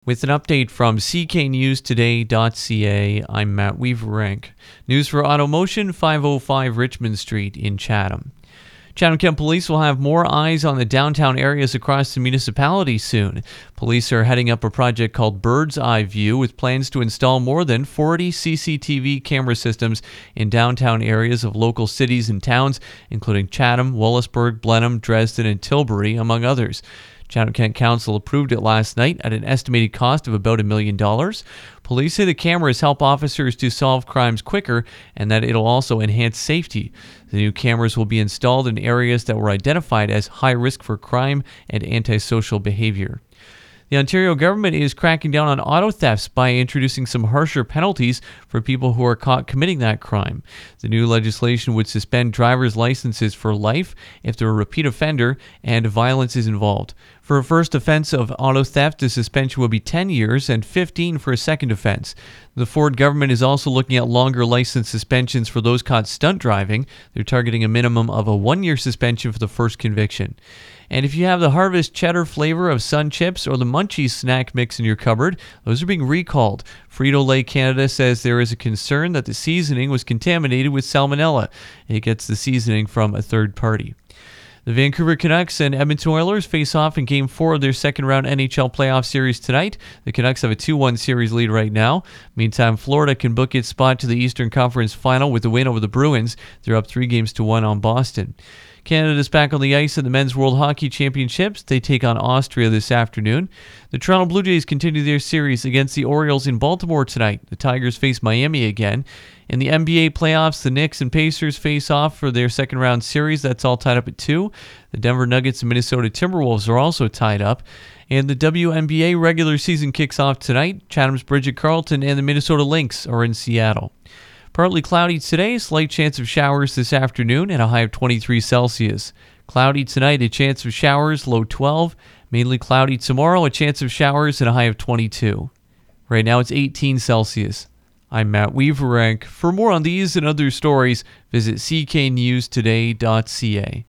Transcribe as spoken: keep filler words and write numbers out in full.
With an update from C K News Today dot C A, I'm Matt Weaver-Rank. News for AutoMotion, five oh five Richmond Street in Chatham. Chatham-Kent Police will have more eyes on the downtown areas across the municipality soon. Police are heading up a project called Bird's Eye View with plans to install more than forty C C T V camera systems in downtown areas of local cities and towns, including Chatham, Wellsburg, Blenheim, Dresden, and Tilbury, among others. Chatham-Kent Council approved it last night at an estimated cost of about a million dollars. Police say the cameras help officers to solve crimes quicker and that it'll also enhance safety. The new cameras will be installed in areas that were identified as high risk for crime and antisocial behavior. The Ontario government is cracking down on auto thefts by introducing some harsher penalties for people who are caught committing that crime. The new legislation would suspend driver's licenses for life if they're a repeat offender and violence is involved. For a first offense of auto theft, the suspension will be ten years and fifteen for a second offense. The Ford government is also looking at longer license suspensions for those caught stunt driving. They're targeting a minimum of a one-year suspension for the first conviction. And if you have the Harvest cheddar flavor of Sun Chips or the Munchies snack mix in your cupboard, those are being recalled. Frito-Lay Canada says there is a concern that the seasoning was contaminated with salmonella. It gets the seasoning from a third party. The Vancouver Canucks and Edmonton Oilers face off in Game four of their second-round N H L playoff series tonight. The Canucks have a two one series lead right now. Meantime, Florida can book its spot to the Eastern Conference Final with a win over the Bruins. They're up three games to one on Boston. Canada's back on the ice in the Men's World Hockey Championships. They take on Austria this afternoon. The Toronto Blue Jays continue their series against the Orioles in Baltimore tonight. The Tigers face Miami again. In the N B A playoffs, the Knicks and Pacers face off for their second-round series. That's all tied up at two. The Denver Nuggets and Minnesota Timberwolves are also tied up. And the W N B A regular season kicks off tonight. Chatham's Bridget Carleton and the Minnesota Lynx are in Seattle. Partly cloudy today, slight chance of showers this afternoon, and a high of twenty-three Celsius. Cloudy tonight, a chance of showers, low twelve. Mainly cloudy tomorrow, a chance of showers, and a high of twenty-two. Right now it's eighteen Celsius. I'm Matt Weaver-Rank. For more on these and other stories, visit C K News Today dot C A.